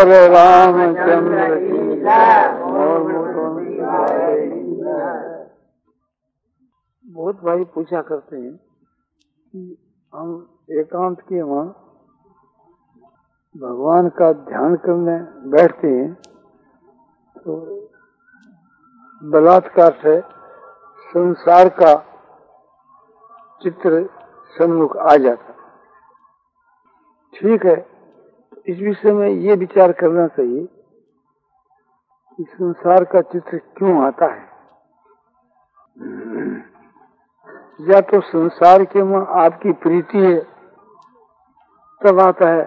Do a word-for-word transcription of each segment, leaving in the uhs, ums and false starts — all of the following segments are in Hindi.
बोले रामचंद्र की जय। बहुत भाई पूछा करते हैं कि हम एकांत के वहाँ भगवान का ध्यान करने बैठते हैं तो बलात्कार से संसार का चित्र सम्मुख आ जाता। ठीक है, इस विषय में ये विचार करना चाहिए कि संसार का चित्र क्यों आता है। या तो संसार के में आपकी प्रीति है तब आता है,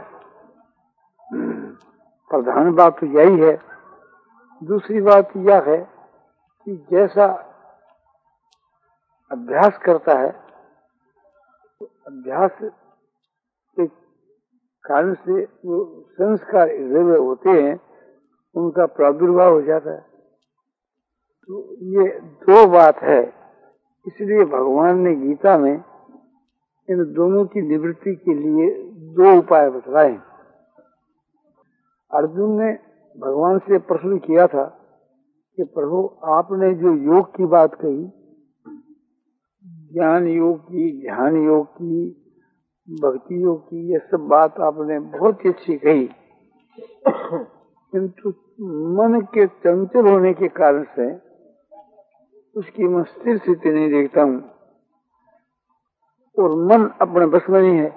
प्रधान बात तो यही है। दूसरी बात यह है कि जैसा अभ्यास करता है तो अभ्यास के कारण से वो संस्कार हृदय होते हैं, उनका प्रादुर्भाव हो जाता है। तो ये दो बात है, इसलिए भगवान ने गीता में इन दोनों की निवृत्ति के लिए दो उपाय बतलाए। अर्जुन ने भगवान से प्रश्न किया था कि प्रभु आपने जो योग की बात कही, ज्ञान योग की, ध्यान योग की, भक्ति योग की, ये सब बात आपने बहुत ही अच्छी कही, किंतु मन के चंचल होने के कारण से उसकी मैं स्थिर स्थिति नहीं देखता हूँ और मन अपने बस में नहीं है।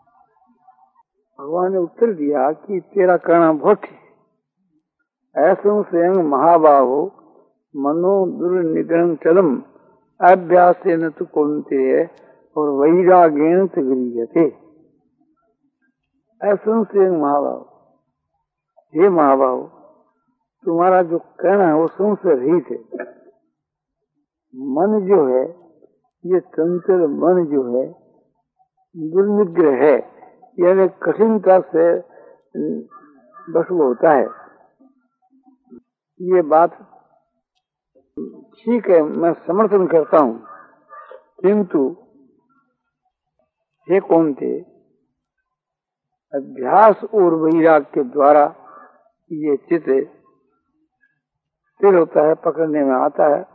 भगवान ने उत्तर दिया कि तेरा कहना बहुत ही ऐसा स्वयं महाबाहो मनो दुर्निग्रह चलम अभ्यास न तो कौनते और वैराग्येन से गृह्यते। ऐसा स्वयं महाबाहो, हे महाबाहो, तुम्हारा जो कहना है वो संशय रहित है। मन जो है, ये चंचल मन जो है दुर्निग्रह है, यानी कठिनता से बस होता है। ये बात ठीक है, मैं समर्थन करता हूँ, किंतु ये कौन थे? अभ्यास और वैराग के द्वारा ये चित्त स्थिर होता है, पकड़ने में आता है।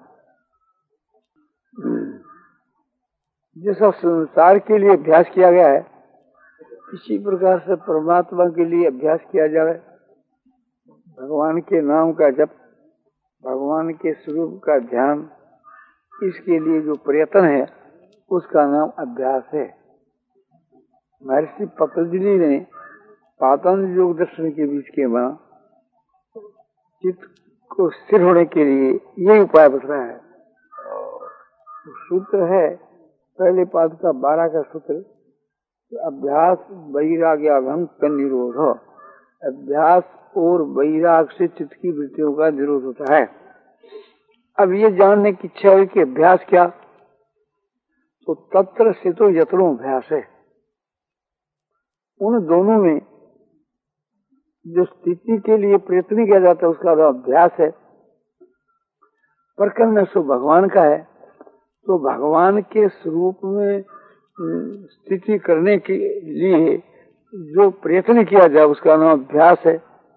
जैसा संसार के लिए अभ्यास किया गया है, इसी प्रकार से परमात्मा के लिए अभ्यास किया जाए। भगवान के नाम का जप, भगवान के स्वरूप का ध्यान, इसके लिए जो प्रयत्न है उसका नाम अभ्यास है। महर्षि पतंजलि ने पातंजलि योग दर्शन के बीच के बना चित्त को स्थिर होने के लिए यही उपाय बताया है। सूत्र है पहले पाद का बारह का सूत्र, अभ्यास वैराग्याभंग का निरोध। अभ्यास और वैराग से चित्त की वृत्तियों का निरोध होता है। अब ये जानने की इच्छा हुई कि अभ्यास क्या, तो तत्र से तो यत्नो अभ्यास है। उन दोनों में जो स्थिति के लिए प्रयत्न किया जाता है उसका जो अभ्यास है, प्रकरण सो भगवान का है। तो भगवान के स्वरूप में स्थिति करने के लिए जो प्रयत्न किया जाए उसका नाम अभ्यास है।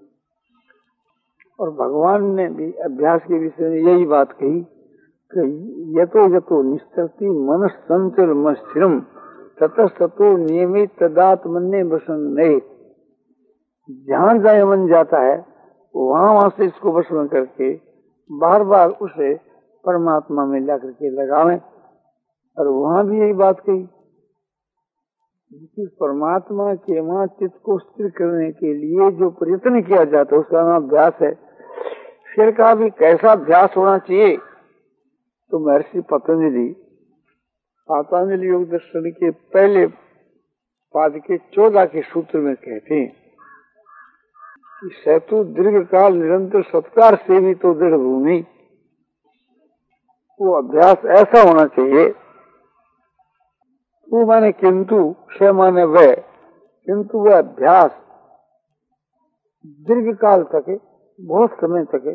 और भगवान ने भी अभ्यास के विषय में यही बात कही कि यतो यतो निस्तरति मनः संचल मस्थिरम ततस्ततो नियमित तदात्मन्ये वसन्ने। जहाँ जहाँ मन जाता है वहाँ वहाँ से इसको वश में करके बार बार उसे परमात्मा में जाकर के लगावें। और वहाँ भी यही बात कही कि परमात्मा के वहाँ चित्त को स्थिर करने के लिए जो प्रयत्न किया जाता है उसका नाम अभ्यास है। फिर कहा भी कैसा अभ्यास होना चाहिए, तो महर्षि पतंजलि पातंजलि योग दर्शन के पहले पाद के चौदह के सूत्र में कहते हैं कि सैतु दीर्घ काल निरंतर सत्कार से भी तो दृढ़ भूमि। वो अभ्यास ऐसा होना चाहिए, तू माने किंतु, से माने वह, किंतु वह अभ्यास दीर्घ काल तक, बहुत समय तक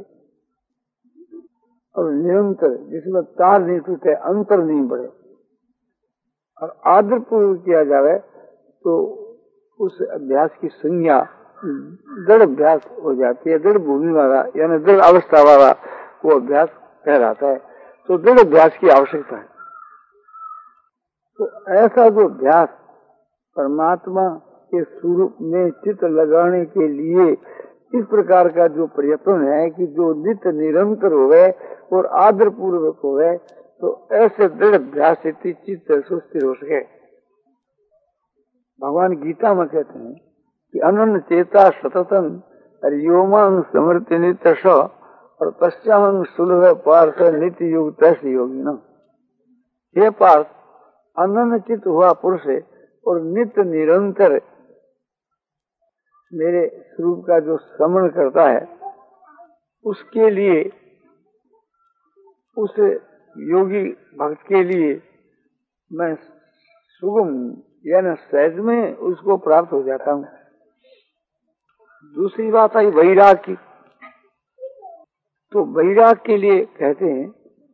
और निरंतर, जिसमें तार नहीं टूटे, अंतर नहीं बढ़े और आदर पूर्वक किया जाए तो उस अभ्यास की संज्ञा दृढ़ अभ्यास हो जाती है। दृढ़ भूमि वाला यानी दृढ़ अवस्था वाला वो अभ्यास कहलाता है। तो दृढ़ अभ्यास की आवश्यकता है। तो ऐसा जो अभ्यास परमात्मा के स्वरूप में चित्त लगाने के लिए इस प्रकार का जो प्रयत्न है कि जो नित्य निरंतर हो गए और आदर पूर्वक हो गए, तो ऐसे दृढ़ अभ्यास से चित्त सुस्थिर हो सके। भगवान गीता में कहते हैं कि अनन्य चेता सततम हरिओमांग समृति नित्य स और पश्चांग सुलभ पार्थ नित्य योग तैस योगी न। हे पार्थ, अनन्य चित्त हुआ पुरुष है और नित्य निरंतर मेरे स्वरूप का जो स्मरण करता है, उसके लिए, उस योगी भक्त के लिए मैं सुगम यानी सहज में उसको प्राप्त हो जाता हूँ। दूसरी बात आई वैराग की। तो वैराग के लिए कहते हैं,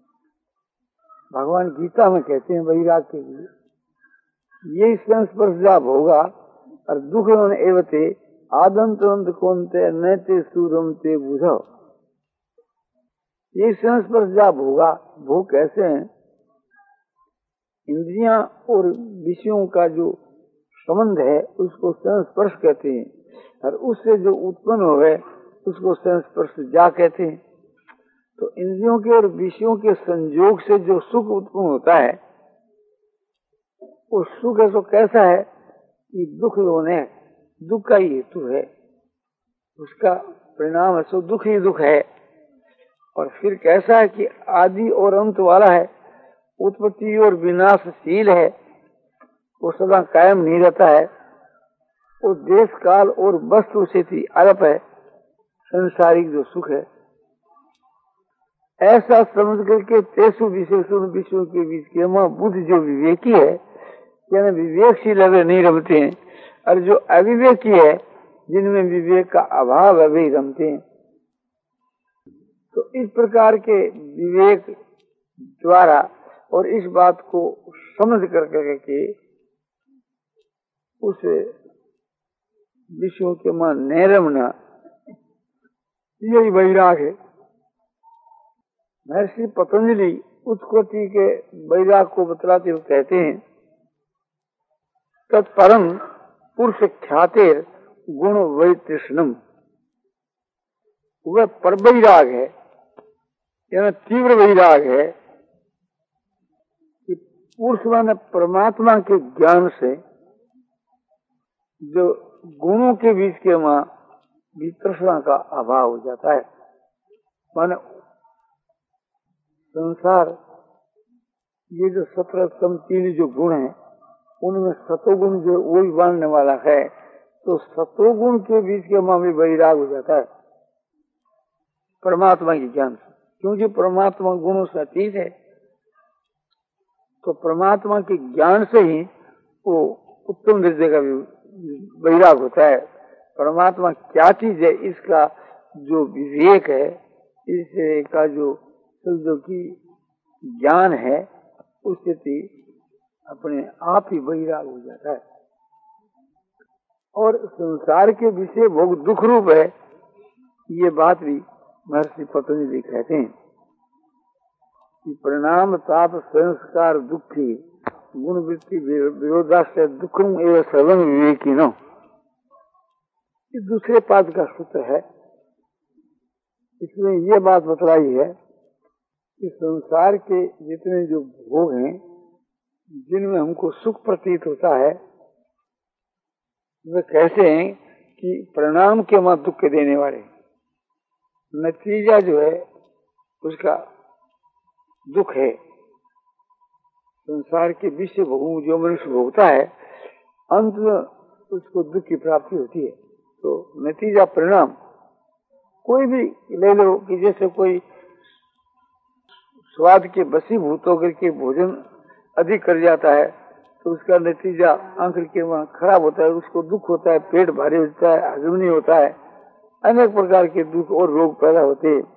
भगवान गीता में कहते हैं वैराग के लिए ये संस्पर्श होगा और दुख एवते आदंत कौनते नैते सूरमते बुझो। ये संस्पर्श जाप होगा, वो कैसे हैं? इंद्रियां और विषयों का जो संबंध है उसको संस्पर्श कहते हैं, और उससे जो उत्पन्न हो गए उसको संस्पर्श जा कहते हैं। तो इंद्रियों के और विषयों के संयोग से जो सुख उत्पन्न होता है, वो सुख है तो कैसा है कि दुख होने दुख का ही हेतु है, उसका परिणाम है, सो दुख ही दुख है। और फिर कैसा है कि आदि और अंत वाला है, उत्पत्ति और विनाशशील है, वो सदा कायम नहीं रहता है, वो देश काल और वस्तु से थी अल्प है, संसारिक जो सुख है। ऐसा समझ करके तेसु विशेषण विषयों के बीच के मां बुद्ध जो विवेकी है, यानी विवेकशील लगे नहीं रमते हैं, और जो अविवेकी है जिनमें विवेक का अभाव है वही रमते हैं। तो इस प्रकार के विवेक द्वारा और इस बात को समझ कर करके उस विषयों के मन न रमना, यही वैराग है। महर्षि पतंजलि उत्कोटि के वैराग को बतलाते हुए कहते हैं, तत्परम पुरुष ख्याते गुण वैतृष्णम। वह पर वैराग है, यानी तीव्र वैराग है कि पुरुष माने परमात्मा के ज्ञान से जो गुणों के बीच के वहां वितृष्णा का अभाव हो जाता है। माने संसार ये जो सत्रह तीन जो गुण हैं, उनमें सतोगुण जो वही मानने वाला है, तो सतोगुण के बीच के वहां भी वैराग हो जाता है परमात्मा के ज्ञान से, क्योंकि परमात्मा गुणों से अतीत है। तो परमात्मा के ज्ञान से ही वो उत्तम दर्जे का वैराग होता है। परमात्मा क्या चीज है इसका जो विवेक है, इसका जो शब्दों की ज्ञान है, उससे अपने आप ही वैराग हो जाता है। और संसार के विषय भोग दुख रूप है, ये बात भी महर्षि पतंजलि कहते हैं कि परिणाम ताप संस्कार दुखी गुण वृत्ति विरोधाश्रय दुखम एवं सर्वम विवेकी नो। इस दूसरे पाद का सूत्र है, इसमें यह बात बतलाई है कि संसार के जितने जो भोग हैं जिनमें हमको सुख प्रतीत होता है, वे कैसे हैं कि परिणाम के मत दुख के देने वाले, नतीजा जो है उसका दुख है। संसार के विषय भोगों जो मनुष्य भोगता है, अंत में उसको दुख की प्राप्ति होती है। तो नतीजा परिणाम कोई भी ले लो कि जैसे कोई स्वाद के वशीभूत होकर के भोजन अधिक कर जाता है, तो उसका नतीजा आंख के वहां खराब होता है, उसको दुख होता है, पेट भारी होता है, हजम नहीं होता है, अनेक प्रकार के दुख और रोग पैदा होते हैं।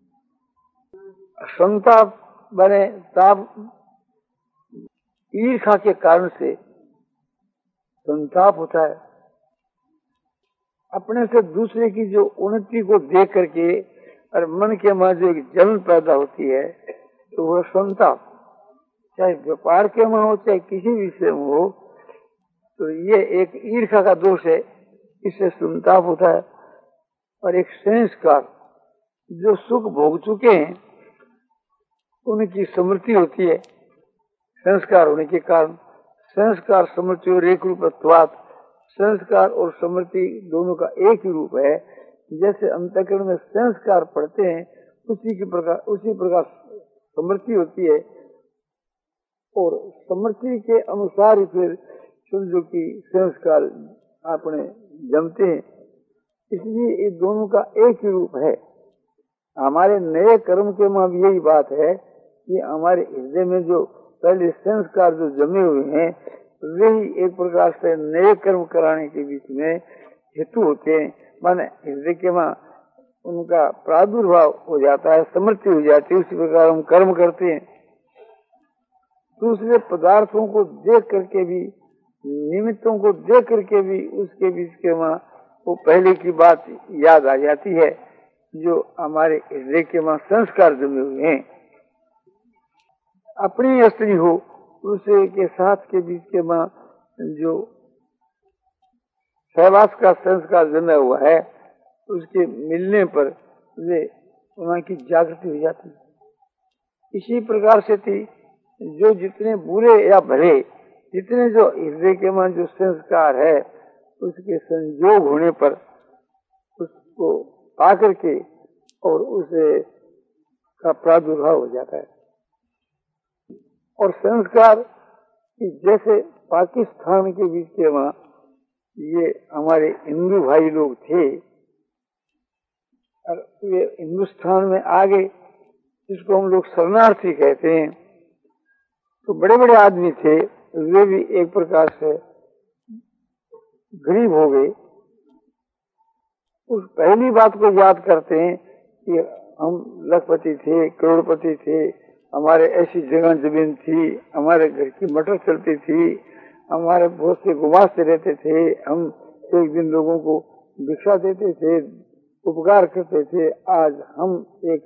संताप बने ताप, ईर्ष्या के कारण से संताप होता है, अपने से दूसरे की जो उन्नति को देख करके और मन के में जो एक जलन पैदा होती है, तो वह संताप, चाहे व्यापार के में हो चाहे किसी विषय में हो, तो ये एक ईर्ष्या का दोष है, इससे संताप होता है। और एक संस्कार, जो सुख भोग चुके हैं उनकी स्मृति होती है, संस्कार होने के कारण। संस्कार स्मृति और एक रूपत्वात्, संस्कार और स्मृति दोनों का एक ही रूप है। जैसे अंतःकरण में संस्कार पढ़ते हैं उसी की प्रकार उसी प्रकार स्मृति होती है, और स्मृति के अनुसार ही फिर समझो कि संस्कार अपने जमते हैं। इसलिए ये दोनों का एक ही रूप है। हमारे नए कर्म के में भी यही बात है कि हमारे हृदय में जो पहले संस्कार जो जमे हुए हैं, वही एक प्रकार से नए कर्म कराने के बीच में हेतु होते हैं। माने हृदय के में उनका प्रादुर्भाव हो जाता है, समृद्धि हो जाती है, उसी प्रकार हम कर्म करते हैं। दूसरे पदार्थों को देख करके भी, निमित्तों को देख करके भी उसके बीच के में वो पहले की बात याद आ जाती है, जो हमारे हृदय के में संस्कार जमे हुए हैं। अपनी स्त्री हो, दूसरे के साथ के बीच के में जो सहवास का संस्कार जमा हुआ है, उसके मिलने पर वे वहाँ की जागृति हो जाती है। इसी प्रकार से थी जो जितने बुरे या भले, जितने जो हृदय के में जो संस्कार है, उसके संयोग होने पर उसको पाकर के और उसे का प्रादुर्भाव हो जाता है। और संस्कार जैसे पाकिस्तान के बीच के वहाँ ये हमारे हिंदू भाई लोग थे, और ये हिंदुस्तान में आ गए, जिसको हम लोग शरणार्थी कहते हैं। तो बड़े बड़े आदमी थे, वे भी एक प्रकार से गरीब हो गए। उस पहली बात को याद करते हैं कि हम लखपति थे, करोड़पति थे, हमारे ऐसी जगह जमीन थी, हमारे घर की मटर चलती थी, हमारे बहुत से गुमास्ते रहते थे, हम एक दिन लोगों को भिक्षा देते थे, उपकार करते थे। आज हम एक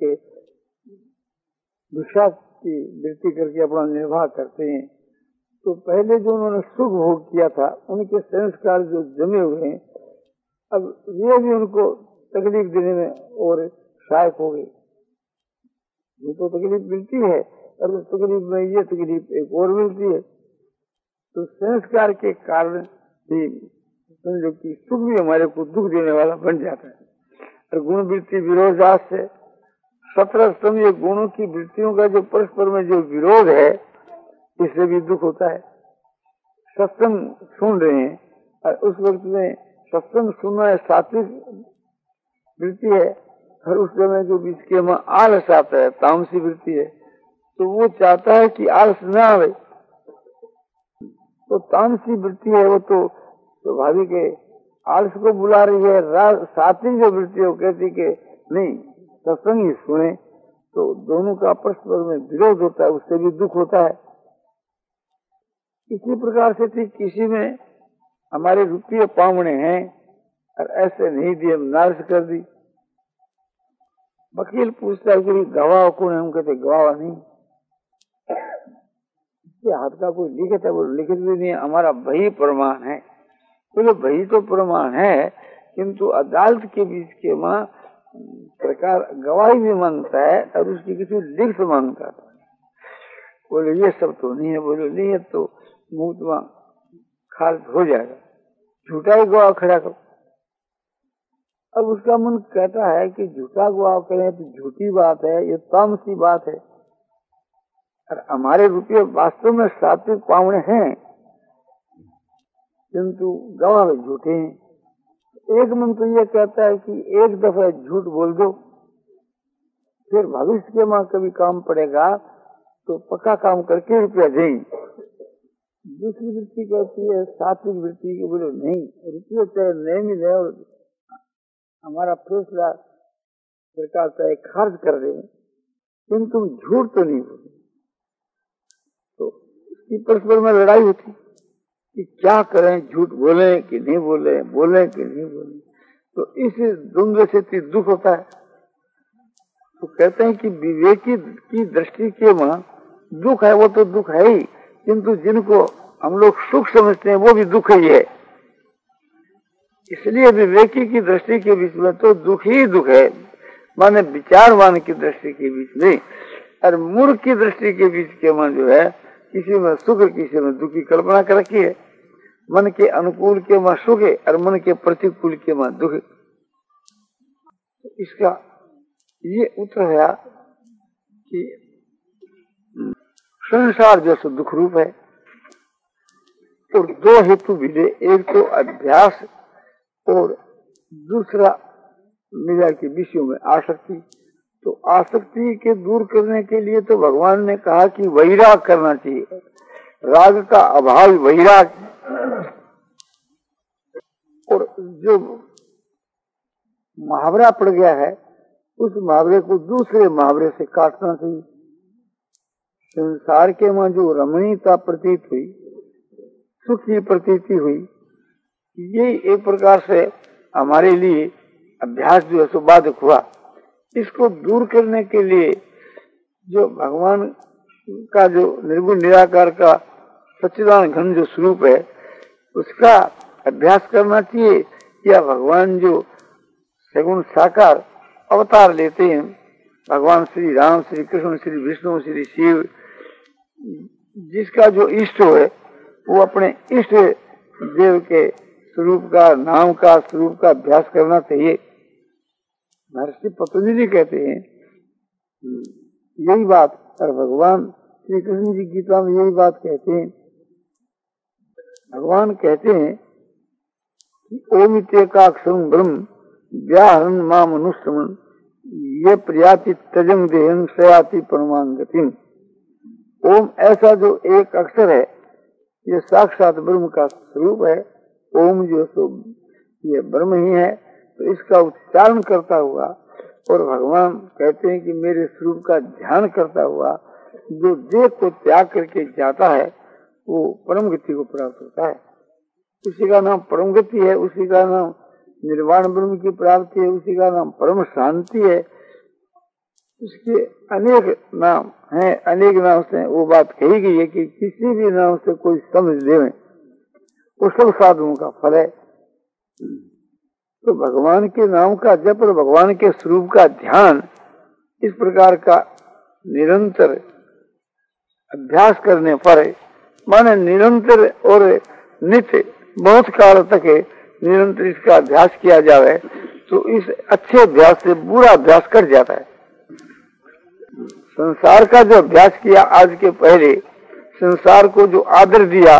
भिक्षा की वृत्ति करके अपना निर्वाह करते हैं। तो पहले जो उन्होंने सुख भोग किया था, उनके संस्कार जो जमे हुए हैं, अब वे भी उनको तकलीफ देने में और सहायक हो गई। ये तो तकलीफ मिलती है, और उस तकलीफ में ये तकलीफ एक और मिलती है। तो संस्कार के कारण भी समझो कि सुख भी हमारे को दुख देने वाला बन जाता है। और गुण वृत्ति विरोधास से सत्रह स्तंभ गुणों की वृत्तियों का जो परस्पर में जो विरोध है, इससे भी दुख होता है। सत्संग सुन रहे हैं और उस वक्त में सत्संग सुनना है, सात्विक वृत्ति है, और उस समय जो बीच के में आलस आता है, तामसी वृत्ति है, तो वो चाहता है कि आलस न आवे। तो तामसी वृत्ति है वो तो स्वाभाविक है, आलस को बुला रही है। सात्विक जो वृत्ति है वो कहती कि नहीं, सत्संग ही सुने। तो दोनों का परस्पर में विरोध होता है, उससे भी दुख होता है। इसी प्रकार से थी, किसी में हमारे रुपये पावने हैं और ऐसे नहीं दिए, नाराज कर दी। वकील पूछता है कि गवाह कौन है? हम कहते गवाह नहीं, इसके हाथ का कोई लिखित है? वो लिखित भी नहीं है, हमारा वही प्रमाण है। बोले वही तो प्रमाण है, किंतु अदालत के बीच के मां सरकार गवाही भी मांगता है और उसकी किसी लिखित मांगता है। बोले ये सब तो नहीं है। बोले नहीं है तो मुकदमा खारिज हो जाएगा, झूठा ही गवाह खड़ा करो। अब उसका मन कहता है कि झूठा गवाह करें तो झूठी बात है, ये तामसी बात है। और हमारे रुपये वास्तव में सात्विक पावने हैं, किंतु गवाह झूठे हैं। एक मन तो ये कहता है कि एक दफा झूठ बोल दो, फिर भविष्य के मां कभी काम पड़ेगा तो पक्का काम करके रुपया देंगे। दूसरी वृत्ति कहती है, सात्विक वृत्ति के बोले नहीं, रुपये चाहे नहीं मिले और हमारा फैसला सरकार चाहे खर्च कर दे, किंतु झूठ तो नहीं बोले। तो इसकी परस्पर में लड़ाई होती कि क्या करें, झूठ बोले कि नहीं बोले, बोले कि नहीं बोले। तो इस द्वंद्व से दुख होता है। तो कहते हैं कि विवेकी की दृष्टि के वहां दुख है, वो तो दुख है ही, किंतु जिनको हम लोग सुख समझते हैं वो भी दुख ही है। इसलिए विवेकी की दृष्टि के बीच में तो दुख ही दुख है, माने विचारवान की दृष्टि के बीच में। और मूर्ख की दृष्टि के बीच के मन जो है, किसी में सुख किसी में दुख की कल्पना कर रखी है। मन के अनुकूल के वहां सुख है और मन के प्रतिकूल के वहां दुख है। इसका ये उत्तर है कि संसार जैसे दुख रूप है। तो दो हेतु मिले, एक तो अभ्यास और दूसरा मिला के विषयों में आसक्ति। तो आसक्ति के दूर करने के लिए तो भगवान ने कहा कि वैराग करना चाहिए, राग का अभाव वैराग। और जो मुहावरा पड़ गया है उस मुहावरे को दूसरे मुहावरे से काटना चाहिए। संसार के में जो रमणीयता प्रतीत हुई, सुखी प्रतीति हुई, ये एक प्रकार से हमारे लिए अभ्यास जो है सो बाधक हुआ। इसको दूर करने के लिए जो भगवान का जो निर्गुण निराकार का सच्चिदानंद घन जो स्वरूप है उसका अभ्यास करना चाहिए, या भगवान जो सगुण साकार अवतार लेते हैं, भगवान श्री राम, श्री कृष्ण, श्री विष्णु, श्री शिव, जिसका जो इष्ट है वो अपने इष्ट देव के स्वरूप का, नाम का, स्वरूप का अभ्यास करना चाहिए। महर्षि पतंजलि कहते हैं यही बात, और भगवान श्री कृष्ण जी गीता में यही बात कहते हैं। भगवान कहते हैं कि ओम इत्येकाक्षरं ब्रह्म व्याहरण माम अनुष्टमन ये प्रयाति तजंग देहन सयाति परमांगतिम। ओम ऐसा जो एक अक्षर है, ये साक्षात ब्रह्म का स्वरूप है। ओम जो सो ये ब्रह्म ही है। तो इसका उच्चारण करता हुआ, और भगवान कहते हैं कि मेरे स्वरूप का ध्यान करता हुआ जो देह को त्याग करके जाता है वो परम गति को प्राप्त होता है। उसी का नाम परम गति है, उसी का नाम निर्वाण ब्रह्म की प्राप्ति है, उसी का नाम परम शांति है। उसके अनेक नाम हैं, अनेक नाम से वो बात कही गई है कि किसी भी नाम से कोई समझ ले वो सब साधुओं का फल है। तो भगवान के नाम का जप और भगवान के स्वरूप का ध्यान इस प्रकार का निरंतर अभ्यास करने पर, माने निरंतर और नित्य बहुत काल तक निरंतर इसका अभ्यास किया जाए तो इस अच्छे अभ्यास से बुरा अभ्यास कर जाता है। संसार का जो अभ्यास किया आज के पहले, संसार को जो आदर दिया,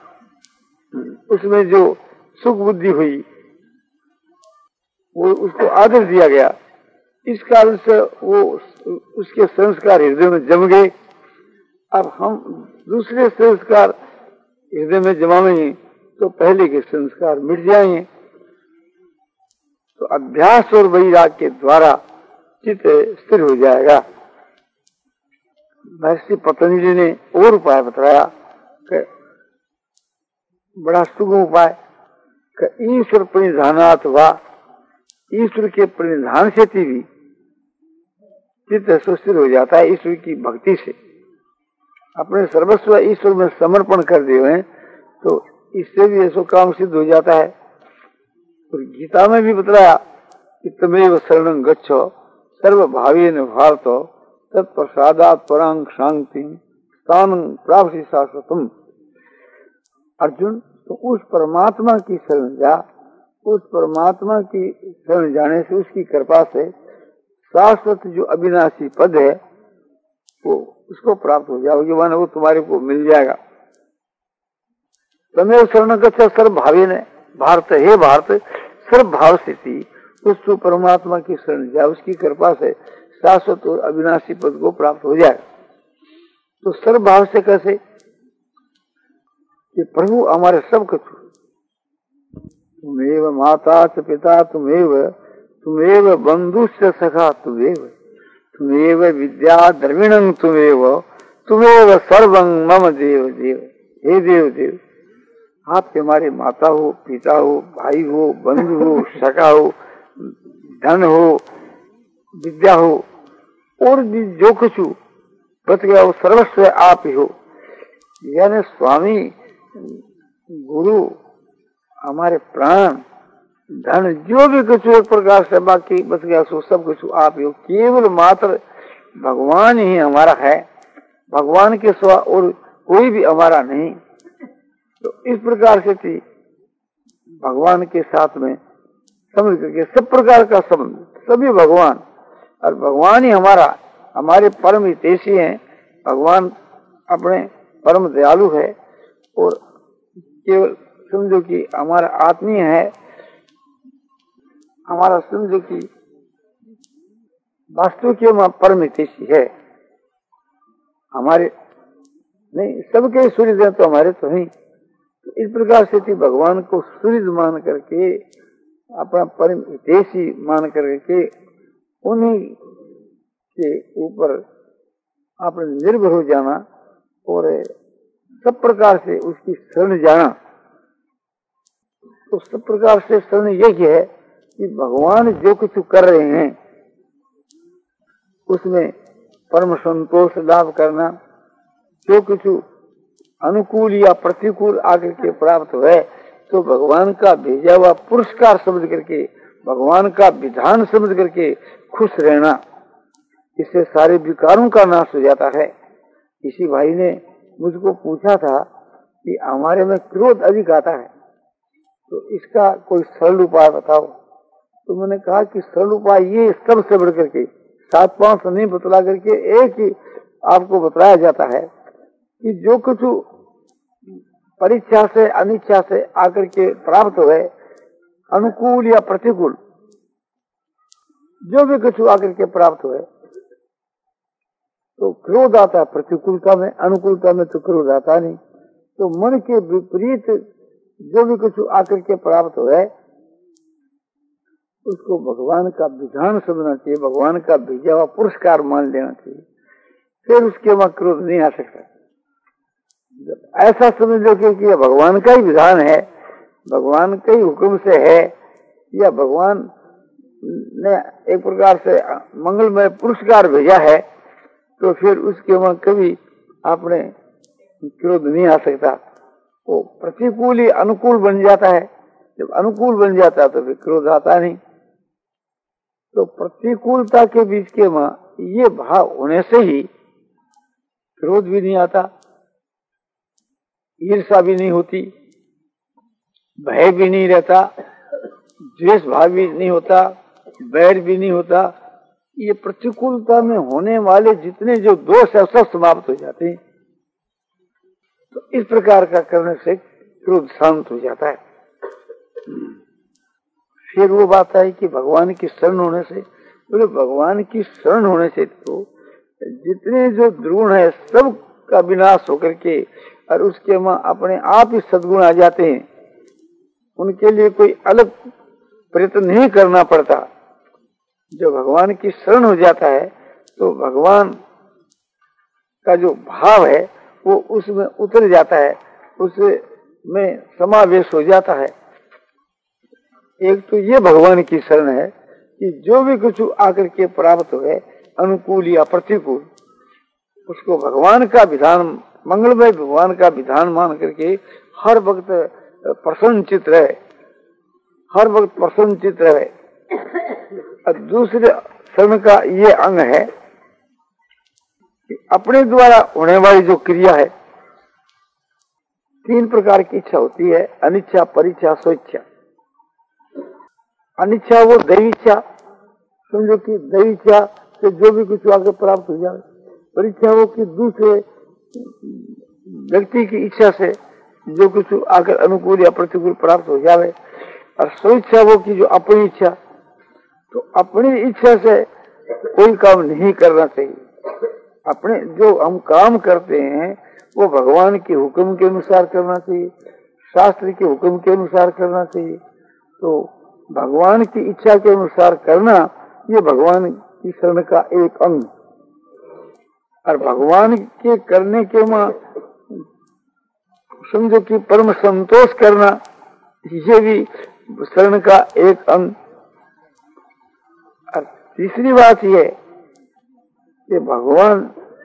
उसमें जो सुख बुद्धि हुई वो उसको आदर दिया गया, इस कारण से वो उसके संस्कार हृदय में जम गए। अब हम दूसरे संस्कार हृदय में जमाएंगे तो पहले के संस्कार मिट जाएंगे। तो अभ्यास और वैराग के द्वारा चित्त स्थिर हो जाएगा। महर्षि पतंजलि ने और उपाय बताया कि बड़ा सुगम उपाय, ईश्वर परिधानात् वा, ईश्वर के परिधान से भी चित्त स्थिर हो जाता है। ईश्वर की भक्ति से अपने सर्वस्व ईश्वर में समर्पण कर दिए तो इससे भी ऐसा काम सिद्ध हो जाता है। और गीता में भी बतलाया कि तमेव शरणं गच्छो सर्वभावेन भारतो तत्प्रसादात् परां शांति स्थानं प्राप्ति शाश्वतम्। अर्जुन, तो उस परमात्मा की शरण जा, उस परमात्मा की शरण जाने से, उसकी कृपा से शाश्वत जो अविनाशी पद है वो उसको प्राप्त हो जाओगे, माने वो तुम्हारे को मिल जाएगा। तमेव शरण गच्छो सर्वभावेन भारत, हे भारत सर्व भाव स्थिति, उस परमात्मा की शरण जा, उसकी कृपा से शाश्वत और अविनाशी पद को प्राप्त हो जाएगा। तो सर्व भाव से कैसे कि प्रभु हमारे सब कुछ, तुमेव माता च पिता तुमेव, तुमेव बंधुश्च सखा तुमेव, तुमेव विद्या द्रविणं तुमेव, तुमेव सर्वं मम देव देव। हे देव देव, आप हमारे माता हो, पिता हो, भाई हो, बंधु हो, सखा हो, धन हो, विद्या हो, और भी जो कुछ बच गया वो सर्वस्व आप ही हो। यानी स्वामी, गुरु, हमारे प्राण, धन, जो भी कुछ एक प्रकार से बाकी बच गया सो सब कुछ आप ही हो। केवल मात्र भगवान ही हमारा है, भगवान के सिवा और कोई भी हमारा नहीं। तो इस प्रकार से थी भगवान के साथ में समझ करके सब प्रकार का संबंध, सभी भगवान, और भगवान ही हमारा, हमारे परम हितैषी हैं। भगवान अपने परम दयालु है और केवल समझो कि हमारा आत्मीय है, हमारा समझो कि वास्तु के परम हितैषी है। हमारे नहीं, सबके सूर्य हैं तो हमारे तो नहीं। तो इस प्रकार से थी भगवान को सूर्य मान करके, अपना परम हितैषी मान करके उन्हीं के ऊपर आपने निर्भर हो जाना और सब प्रकार से उसकी शरण जाना। तो सब प्रकार से शरण यही है कि भगवान जो कुछ कर रहे हैं उसमें परम संतोष लाभ करना, जो कुछ अनुकूल या प्रतिकूल आकर के प्राप्त हुए तो भगवान का भेजा हुआ पुरस्कार समझ करके, भगवान का विधान समझ करके खुश रहना। इससे सारे विकारों का नाश हो जाता है। किसी भाई ने मुझको पूछा था कि हमारे में क्रोध अधिक आता है, तो इसका कोई सरल उपाय बताओ। तो मैंने कहा कि सरल उपाय ये सबसे बढ़ करके सात पांच नहीं बतला करके एक ही आपको बताया जाता है कि जो कुछ परीक्षा से अनिच्छा से आकर के प्राप्त हुए, अनुकूल या प्रतिकूल जो भी कुछ आकर के प्राप्त हुए, तो क्रोध आता है प्रतिकूलता में, अनुकूलता में तो क्रोध आता नहीं। तो मन के विपरीत जो भी कुछ आकर के प्राप्त हुए उसको भगवान का विधान समझना चाहिए, भगवान का भेजा हुआ पुरस्कार मान लेना चाहिए, फिर उसके वहां क्रोध नहीं आ सकता। जब ऐसा समझ लो कि यह भगवान का ही विधान है, भगवान के ही हुक्म से है, या भगवान ने एक प्रकार से मंगलमय पुरस्कार भेजा है, तो फिर उसके वहां कभी आपने क्रोध नहीं आ सकता। वो प्रतिकूल ही अनुकूल बन जाता है, जब अनुकूल बन जाता है तो फिर क्रोध आता नहीं। तो प्रतिकूलता के बीच के वहां ये भाव होने से ही क्रोध भी नहीं आता, ईर्ष्या भी नहीं होती, भय भी नहीं रहता, द्वेष भाव भी नहीं होता, बैर भी नहीं होता। ये प्रतिकूलता में होने वाले जितने जो दोष है सब समाप्त हो जाते हैं। तो इस प्रकार का करने से क्रोध शांत हो जाता है। फिर वो बात है कि भगवान की शरण होने से, बोले भगवान की शरण होने से तो जितने जो द्रोण है सब का विनाश होकर के और उसके वहां अपने आप ही सद्गुण आ जाते हैं। उनके लिए कोई अलग प्रयत्न नहीं करना पड़ता। जो भगवान की शरण हो जाता है तो भगवान का जो भाव है वो उसमें उतर जाता है, उसमें समावेश हो जाता है। एक तो ये भगवान की शरण है कि जो भी कुछ आकर के प्राप्त हुए, अनुकूल या प्रतिकूल, उसको भगवान का विधान, मंगलमय भगवान का विधान मान करके हर वक्त प्रसन्नचित रहे, हर वक्त प्रसन्नचित रहे। और दूसरे शरण का ये अंग है कि अपने द्वारा होने वाली जो क्रिया है, तीन प्रकार की इच्छा होती है, अनिच्छा, परीक्षा, स्वेच्छा। अनिच्छा वो दैवी इच्छा, समझो कि दैवी इच्छा से जो भी कुछ आगे प्राप्त हो जाए। परीक्षा वो कि दूसरे व्यक्ति की इच्छा से जो कुछ आकर अनुकूल या प्रतिकूल प्राप्त हो जाए। और स्वेच्छा वो की जो अपनी इच्छा, तो अपनी इच्छा से कोई काम नहीं करना चाहिए। अपने जो हम काम करते हैं वो भगवान के हुक्म के अनुसार करना चाहिए, शास्त्र के हुक्म के अनुसार करना चाहिए। तो भगवान की इच्छा के अनुसार करना ये भगवान की शरण का एक अंग। और भगवान के करने के वहां समझो कि परम संतोष करना, ये भी शरण का एक अंग। और तीसरी बात यह कि भगवान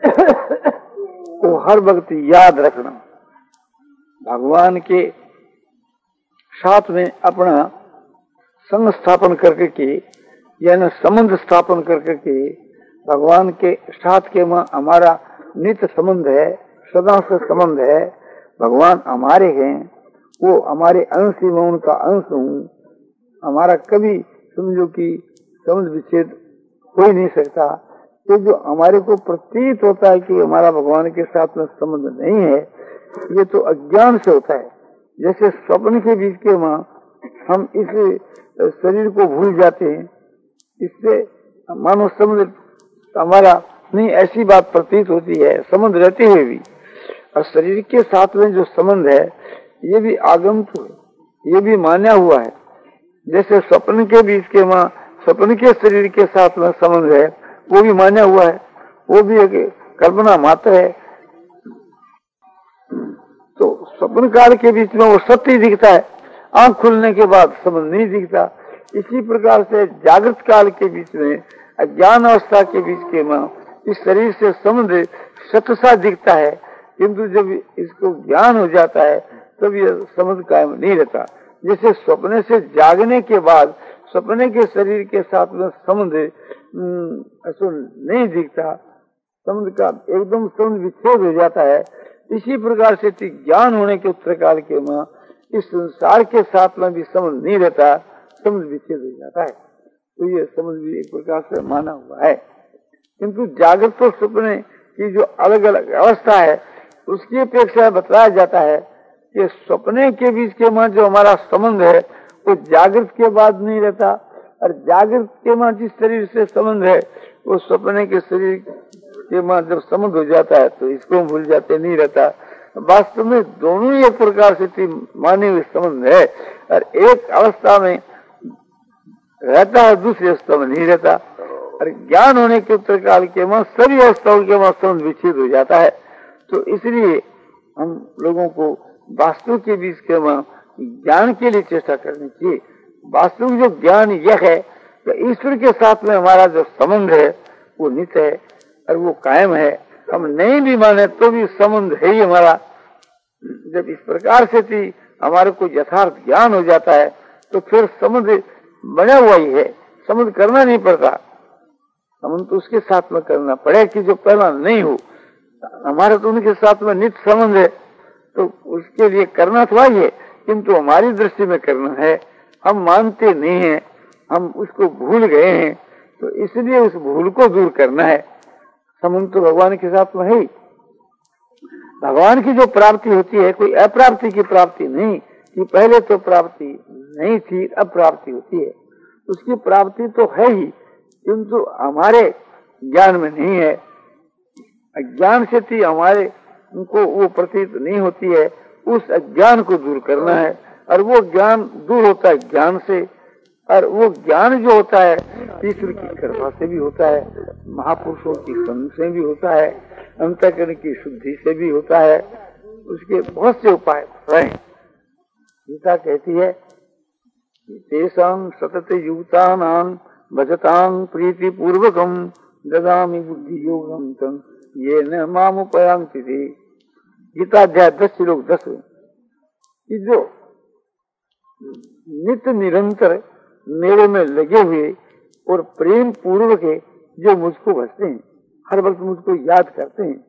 को हर वक्त याद रखना, भगवान के साथ में अपना संग स्थापन करके के, यानी संबंध स्थापन करके के, भगवान के साथ के में हमारा नित्य संबंध है, सदा से संबंध है। भगवान हमारे हैं, वो हमारे अंश ही, मैं उनका अंश हूँ। हमारा कभी समझो कि संबंध विच्छेद हो ही नहीं सकता। तो जो हमारे को प्रतीत होता है कि हमारा भगवान के साथ में संबंध नहीं है, ये तो अज्ञान से होता है। जैसे स्वप्न के बीच के मां हम इस शरीर को भूल जाते हैं, इससे मानो संबंध हमारा नहीं, ऐसी बात प्रतीत होती है संबंध रहते हुए भी। और शरीर के साथ में जो संबंध है ये भी आगंतुक है, ये भी मान्या हुआ है। जैसे स्वप्न के बीच के मां स्वप्न के शरीर के साथ में संबंध है, वो भी मान्या हुआ है, वो भी एक कल्पना मात्र है। तो स्वप्न काल के बीच में वो सत्य दिखता है, आंख खुलने के बाद संबंध नहीं दिखता। इसी प्रकार से जागृत काल के बीच में, अज्ञान अवस्था के बीच के मां इस शरीर से संबंध सत्य सा दिखता है, किंतु जब इसको ज्ञान हो जाता है तब ये संबंध कायम नहीं रहता। जैसे स्वप्न से जागने के बाद सपने के शरीर के साथ में संबंध ऐसा नहीं दिखता, संबंध का एकदम संबंध विच्छेद हो जाता है। इसी प्रकार से ज्ञान होने के उत्तर काल के मां इस संसार के साथ में भी संबंध नहीं रहता, संबंध विच्छेद हो जाता है। तो ये संबंध भी एक प्रकार से माना हुआ है। किंतु जागृत और सपने की जो अलग अलग अवस्था है उसकी अपेक्षा बताया जाता है कि सपने के बीच के मां जो हमारा संबंध है वो जागृत के बाद नहीं रहता, और जागृत के मां जिस शरीर से संबंध है वो सपने के शरीर के मां जब संबंध हो जाता है तो इसको भूल जाते नहीं रहता। वास्तव में दोनों ही एक प्रकार से माने हुए संबंध है, और एक अवस्था में रहता है, दूसरी अवस्था में नहीं रहता। और ज्ञान होने के उत्तर काल के मां सभी अवस्थाओं के मां संबंध विच्छेद हो जाता है। तो इसलिए हम लोगों को वास्तु के बीच के मां ज्ञान के लिए चेष्टा करनी चाहिए। वास्तविक जो ज्ञान यह है कि ईश्वर के साथ में हमारा जो संबंध है वो नित्य है और वो कायम है। हम नहीं भी माने तो भी संबंध है ही हमारा। जब इस प्रकार से थी हमारे को यथार्थ ज्ञान हो जाता है तो फिर संबंध बना हुआ ही है, संबंध करना नहीं पड़ता। संबंध तो उसके साथ में करना पड़े कि जो पहला नहीं हो। हमारे तो उनके साथ में नित्य संबंध है, तो उसके लिए करना तो ही है, किंतु हमारी दृष्टि में करना है। हम मानते नहीं हैं, हम उसको भूल गए हैं, तो इसलिए उस भूल को दूर करना है। संबंध तो भगवान के साथ में है ही। भगवान की जो प्राप्ति होती है कोई अप्राप्ति की प्राप्ति नहीं कि पहले तो प्राप्ति नहीं थी अब प्राप्ति होती है। उसकी प्राप्ति तो है ही, किंतु हमारे ज्ञान में नहीं है। अज्ञान से थी हमारे उनको वो प्रतीत नहीं होती है। उस अज्ञान को दूर करना है, और वो ज्ञान दूर होता है ज्ञान से। और वो ज्ञान जो होता है ईश्वर की कृपा से भी होता है, महापुरुषों की संग से भी होता है, अंतःकरण की शुद्धि से भी होता है। उसके बहुत से उपाय हैं। गीता कहती है तेषां सतत युक्तानां भजतां प्रीति पूर्वकं ददामि बुद्धि योगं तं येन मामुपयान्ति ते। गीता अध्याय दस श्लोक दस। कि जो नित्य निरंतर मेरे में लगे हुए और प्रेम पूर्वक है, जो मुझको भजते हैं, हर वक्त मुझको याद करते हैं,